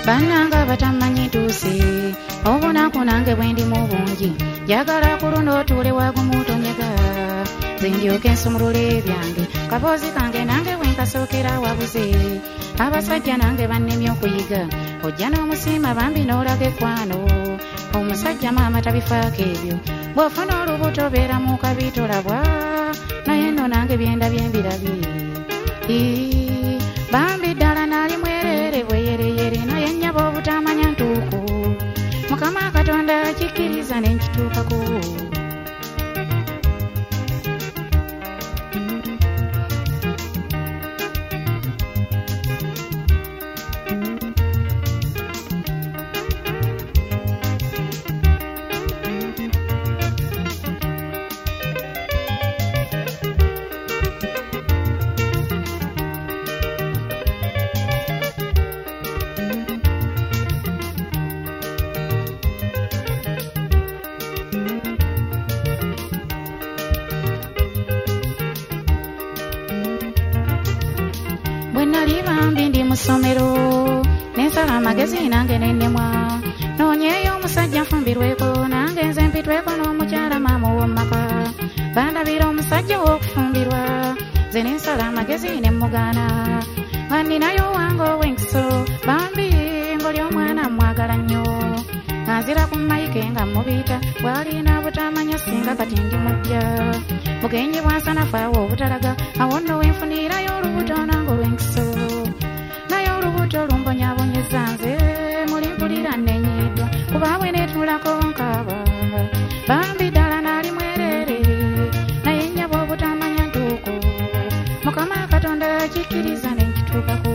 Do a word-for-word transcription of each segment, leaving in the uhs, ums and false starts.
bannanga batamanyi tuuse obunaku nange bwe ndi mu bungi njagala kulunda otuule wagumutonyega nze ndyoke nsumulula ebyange kaboozi kange nange bwe nkasookera wabuze abasajja nange bannemye okuyiga ojja n'omusiima bambi n'olaga ekwano omusajja maama tabifaako ebyo bw'ofuna olubuto obeera mu kabitolabwa naye nno nange byendabye mbirabye bambi ddala naali mwerere bweyereyere naye nnyaba obutamanya ntuuku mukama katonda akikkiriza ne nkituukako somero nensala amagezi nange nennemwa noonyeeyo omusajja nfumbirweko nange nze mpitweko n'omukyala maama ow'omumaka bandabira omusajja w'okufumbirwa ze nensala amagezi nemmugaana nga nninayo wange ow'enkiso bambi ngoli omwana mwagala nnyo nzira ku mayike nga mubiyita bw'alina butamanya singa kati ndi mujja bugenyi bwansanafu awo obutalaga awo nno wenfunirayo olubuto nange olw'enkiso olumbonyabonyeza nze muli mpulira nenyiddwa kuba bwe neetulako nkaaba bambi ddala naali mwerere naye nnyaba obutamanya ntuuko mukama katonda akikkiriza ne nkituukako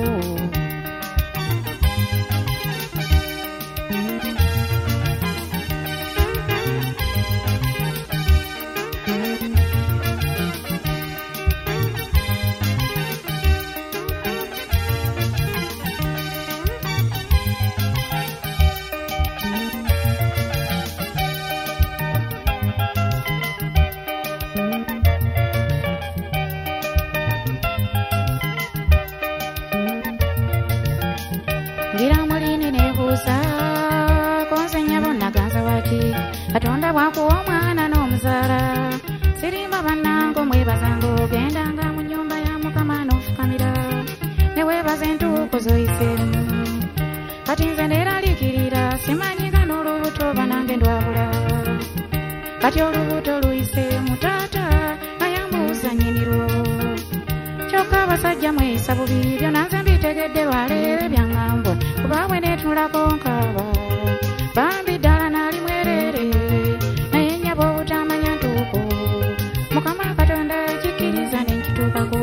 katonda bwakuwa omwana n'omuzaala sirimba bannange omwebazanga ogendanga mu nnyumba ya mukama n'ofukamira ne weebaza entuuko zoyiseemu kati nze neeraliikirira simanyiga n'olubuto banange ndwabula kati olubuto luyiseemu taata ayambuuza nnyinirwo kyokka abasajja mweyisa bubi byonna nze mbitegedde lwaleero ebyaŋŋambwa kuba bwe neetulako nkaaba bambi ddala naali mwerere naye nnyaba obutamanya ntuuko mukama katonda akikkiriza ne nkituukako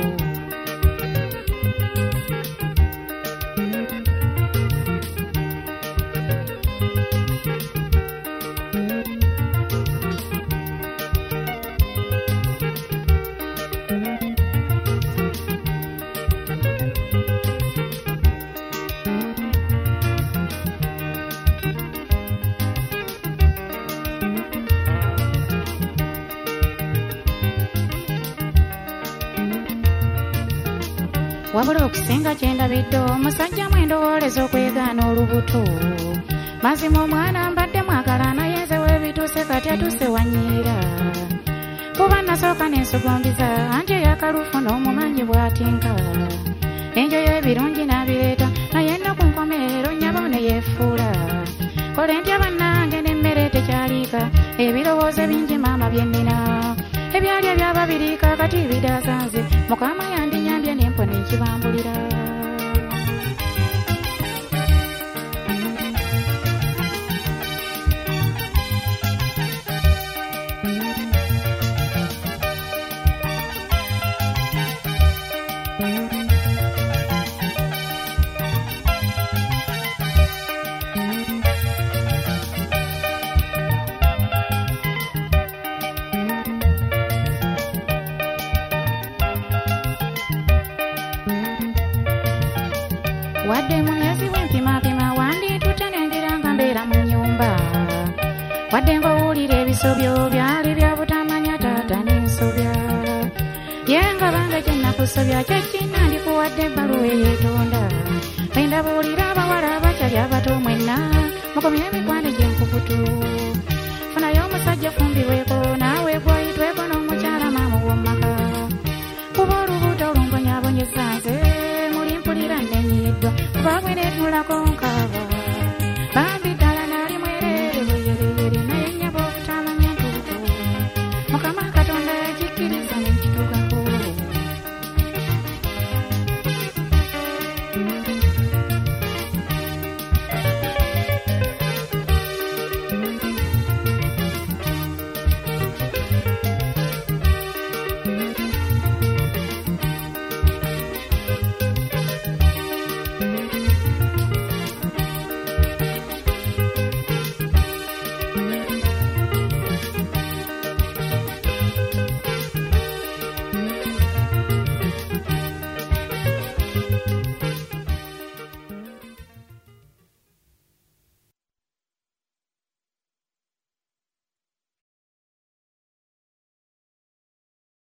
wabula okusinga kyendabidde omusajja mwendowooleza okwegaana olubuto mazima omwana mbadde mwagala naye nze weebituuse kati atuuse wanyiira kuba nasooka nensugumbiza anti eyakalufu n'omumanyi bw'atinka enjo y'ebirungi n'abireeta naye ennaku nkomeero nnyabo ne yeefuula kola ntya bannange n'emmere tekyaliika ebirowoozo bingi maama bye nnina ebyali ebyaba biriika kati bidaasanze mukama yandinyambye nempona ekibambulira wadde munyezi w'empimapima wanditutte nendiranga mbeera mu nnyumba wadde ng'owulira ebisobyo byali bya butamanya taata n'ensobya ye nga bange kye nakusobya kye kinna ndikuwadde ebbaluwa eyeetonda bwe ndabuulira abawala abakyali bali abato mwenna mukomye emikwano gy'enkukutu funayo omusajja fumbirwe